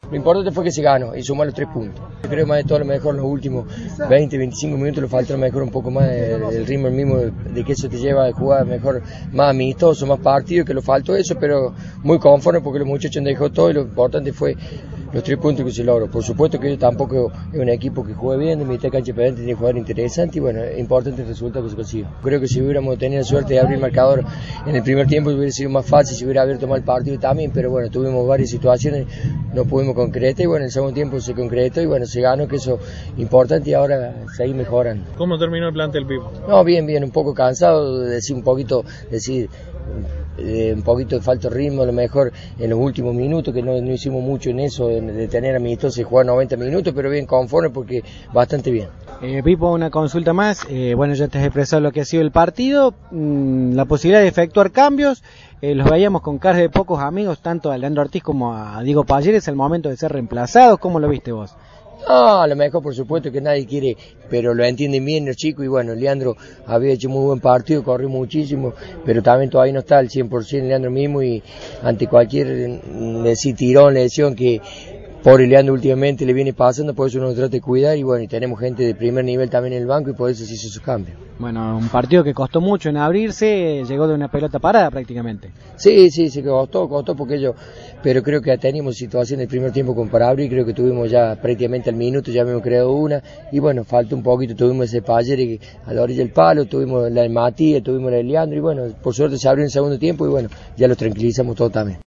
Lo importante fue que se ganó y sumó los 3 puntos. Creo más de todo, a lo mejor en los últimos 20, 25 minutos le faltó a lo mejor un poco más del ritmo mismo de que eso te lleva a jugar mejor, más amistoso, más partido, que le faltó eso, pero muy conforme porque los muchachos han dejado todo y lo importante fue los 3 puntos que se logró. Por supuesto que ellos tampoco es un equipo que juegue bien, de mitad cancha para adelante tiene que jugar interesante y bueno, es importante el resultado que se consigue. Creo que si hubiéramos tenido la suerte de abrir el marcador en el primer tiempo hubiera sido más fácil, si hubiera abierto mal el partido también, pero bueno, tuvimos varias situaciones, no pudimos concretar y bueno, en el segundo tiempo se concretó y bueno, se ganó, que eso es importante y ahora seguir mejorando. ¿Cómo terminó el plantel, Pipo? No, bien, un poco cansado, un poquito de falta de ritmo, a lo mejor en los últimos minutos, que no hicimos mucho en eso, de tener amistosos y jugar 90 minutos, pero bien conforme porque bastante bien. Pipo, una consulta más, bueno, ya te has expresado lo que ha sido el partido, la posibilidad de efectuar cambios, los veíamos con caras de pocos amigos, tanto a Leandro Ortiz como a Diego Payeres, el momento de ser reemplazados, ¿cómo lo viste vos? No, a lo mejor por supuesto que nadie quiere, pero lo entienden bien los chicos y bueno, Leandro había hecho muy buen partido, corrió muchísimo, pero también todavía no está al 100% Leandro mismo y ante cualquier tirón, lesión que por Leandro últimamente le viene pasando, por eso uno trata de cuidar y bueno, y tenemos gente de primer nivel también en el banco y por eso se hizo sus cambios. Bueno, un partido que costó mucho en abrirse, llegó de una pelota parada prácticamente. Sí, costó porque ellos, pero creo que teníamos situación en el primer tiempo con para abrir, creo que tuvimos ya prácticamente al minuto, ya hemos creado una, y bueno, falta un poquito, tuvimos ese Payer a la orilla del palo, tuvimos la de Matías, tuvimos la de Leandro, y bueno, por suerte se abrió en el segundo tiempo, y bueno, ya los tranquilizamos todos también.